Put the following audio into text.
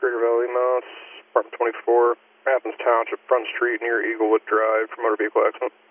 Trigger Valley, Mass. Apartment 24, Athens Township, Front Street near Eaglewood Drive for motor vehicle accident.